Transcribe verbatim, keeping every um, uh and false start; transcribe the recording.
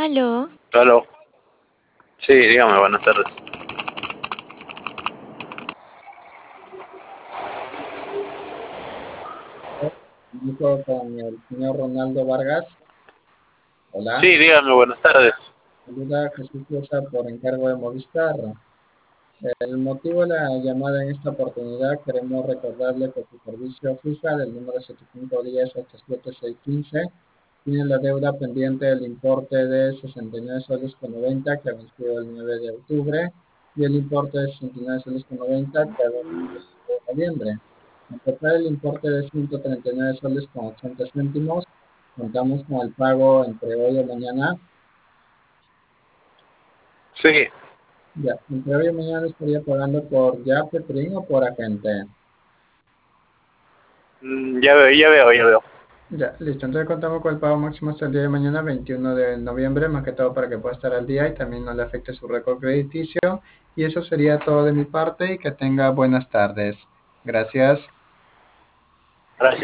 Aló, Aló. Sí, dígame, buenas tardes. Comunico con el señor Ronaldo Vargas. Sí, Hola, dígame, buenas tardes. saluda Jesús Loza por encargo de Movistar. El motivo de la llamada en esta oportunidad, queremos recordarle que su servicio fija del número setenta y cinco diez ochenta y siete seiscientos quince tiene la deuda pendiente del importe de sesenta y nueve soles con noventa que ha vencido el nueve de octubre y el importe de sesenta y nueve soles con noventa que ha vencido el nueve de noviembre. En total, el importe de ciento treinta y nueve soles con ochenta céntimos. Contamos con el pago entre hoy y mañana. Sí, Ya, entre hoy y mañana estaría pagando por Yape, Trin o por agente. mm, ya veo, ya veo, ya veo. Ya, listo. Entonces contamos con el pago máximo hasta el día de mañana, veintiuno de noviembre, más que todo para que pueda estar al día y también no le afecte su récord crediticio. Y eso sería todo de mi parte y que tenga buenas tardes. Gracias. Gracias.